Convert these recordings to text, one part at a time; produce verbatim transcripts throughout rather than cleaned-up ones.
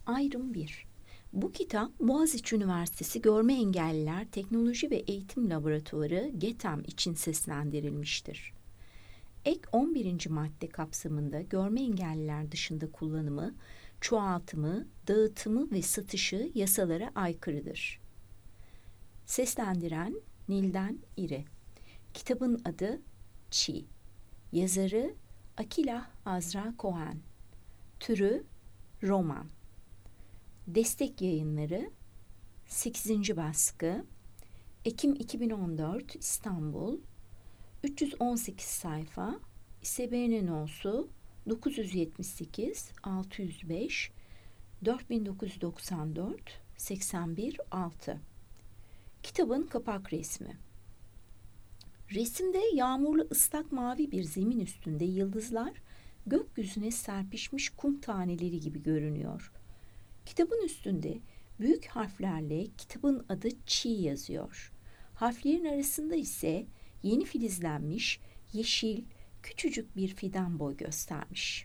Ayrım bir. Bu kitap Boğaziçi Üniversitesi Görme Engelliler Teknoloji ve Eğitim Laboratuvarı GETEM için seslendirilmiştir. Ek on birinci madde kapsamında görme engelliler dışında kullanımı, çoğaltımı, dağıtımı ve satışı yasalara aykırıdır. Seslendiren Nilden İri. Kitabın adı Çi. Yazarı Akilah Azra Cohen. Türü roman. Destek Yayınları sekizinci baskı Ekim iki bin on dört İstanbul üç yüz on sekiz sayfa I S B N no'su dokuz yüz yetmiş sekiz altı yüz beş dört bin dokuz yüz doksan dört seksen bir altı. Kitabın kapak resmi. Resimde yağmurlu ıslak mavi bir zemin üstünde yıldızlar gökyüzüne serpişmiş kum taneleri gibi görünüyor. Kitabın üstünde büyük harflerle kitabın adı Çi yazıyor. Harflerin arasında ise yeni filizlenmiş, yeşil, küçücük bir fidan boy göstermiş.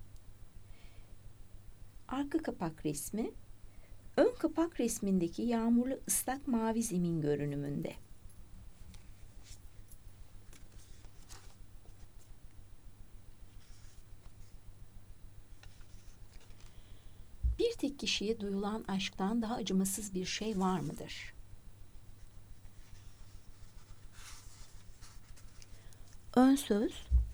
Arka kapak resmi, ön kapak resmindeki yağmurlu ıslak mavi zemin görünümünde. Bir tek kişiye duyulan aşktan daha acımasız bir şey var mıdır? Ön söz.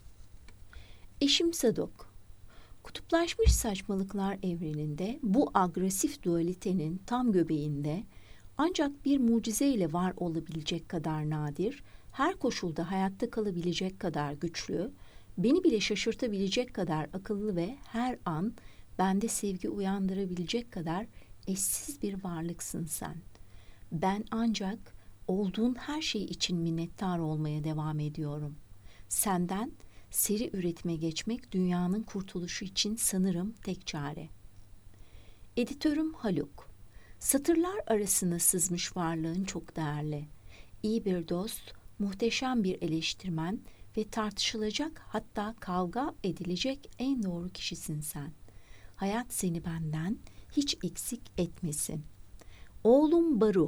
Eşim Sadok. Kutuplaşmış saçmalıklar evreninde bu agresif dualitenin tam göbeğinde ancak bir mucizeyle var olabilecek kadar nadir, her koşulda hayatta kalabilecek kadar güçlü, beni bile şaşırtabilecek kadar akıllı ve her an bende sevgi uyandırabilecek kadar eşsiz bir varlıksın sen. Ben ancak olduğun her şey için minnettar olmaya devam ediyorum. Senden seri üretime geçmek dünyanın kurtuluşu için sanırım tek çare. Editörüm Haluk. Satırlar arasına sızmış varlığın çok değerli. İyi bir dost, muhteşem bir eleştirmen ve tartışılacak hatta kavga edilecek en doğru kişisin sen. Hayat seni benden hiç eksik etmesin. Oğlum Baruh.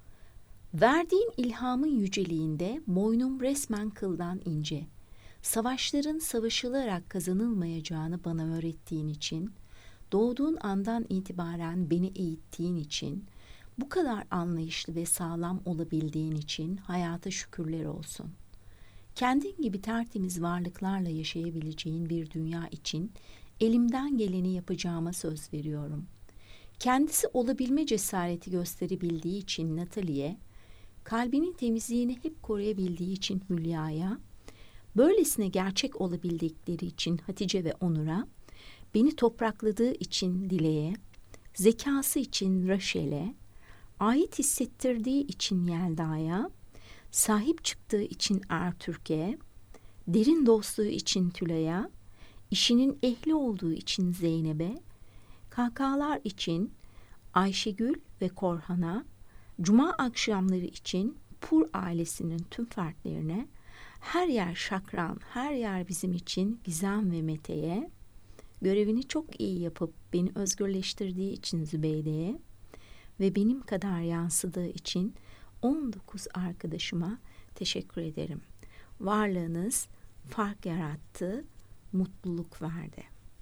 Verdiğin ilhamın yüceliğinde boynum resmen kıldan ince. Savaşların savaşılarak kazanılmayacağını bana öğrettiğin için, doğduğun andan itibaren beni eğittiğin için, bu kadar anlayışlı ve sağlam olabildiğin için hayata şükürler olsun. Kendin gibi tertemiz varlıklarla yaşayabileceğin bir dünya için elimden geleni yapacağıma söz veriyorum. Kendisi olabilme cesareti gösterebildiği için Natalie'ye, kalbinin temizliğini hep koruyabildiği için Hülya'ya, böylesine gerçek olabildikleri için Hatice ve Onur'a, beni toprakladığı için Dile'ye, zekası için Raşel'e, ait hissettirdiği için Yelda'ya, sahip çıktığı için Ertürk'e, derin dostluğu için Tülay'a, işinin ehli olduğu için Zeynep'e, kahkahalar için Ayşegül ve Korhan'a, cuma akşamları için Pur ailesinin tüm fertlerine, her yer şakran, her yer bizim için Gizem ve Mete'ye, görevini çok iyi yapıp beni özgürleştirdiği için Zübeyde'ye ve benim kadar yansıdığı için on dokuz arkadaşıma teşekkür ederim. Varlığınız fark yarattı, mutluluk verdi.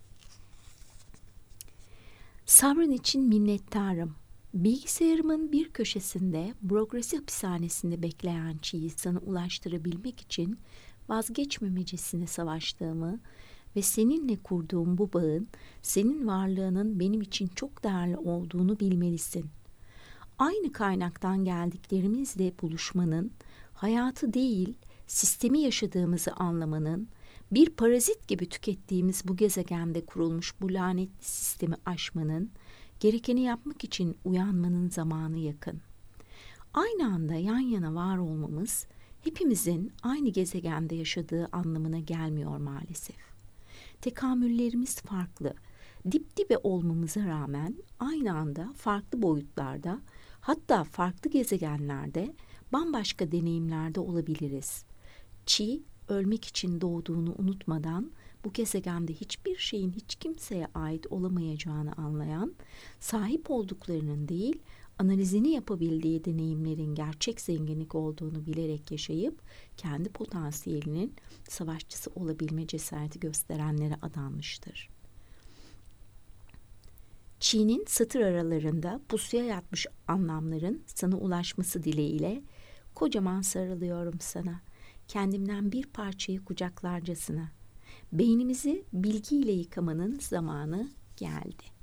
Sabrın için minnettarım. Bilgisayarımın bir köşesinde Progresi hapishanesinde bekleyen Çiğ'i sana ulaştırabilmek için vazgeçmemecesine savaştığımı ve seninle kurduğum bu bağın senin varlığının benim için çok değerli olduğunu bilmelisin. Aynı kaynaktan geldiklerimizle buluşmanın, hayatı değil sistemi yaşadığımızı anlamanın, bir parazit gibi tükettiğimiz bu gezegende kurulmuş bu lanetli sistemi aşmanın, gerekeni yapmak için uyanmanın zamanı yakın. Aynı anda yan yana var olmamız, hepimizin aynı gezegende yaşadığı anlamına gelmiyor maalesef. Tekamüllerimiz farklı, dip dibe olmamıza rağmen aynı anda farklı boyutlarda, hatta farklı gezegenlerde bambaşka deneyimlerde olabiliriz. Çi, ölmek için doğduğunu unutmadan bu gezegende hiçbir şeyin hiç kimseye ait olamayacağını anlayan, sahip olduklarının değil, analizini yapabildiği deneyimlerin gerçek zenginlik olduğunu bilerek yaşayıp, kendi potansiyelinin savaşçısı olabilme cesareti gösterenlere adanmıştır. Çiğ'nin satır aralarında pusuya yatmış anlamların sana ulaşması dileğiyle kocaman sarılıyorum sana, kendimden bir parçayı kucaklarcasına. Beynimizi bilgiyle yıkamanın zamanı geldi.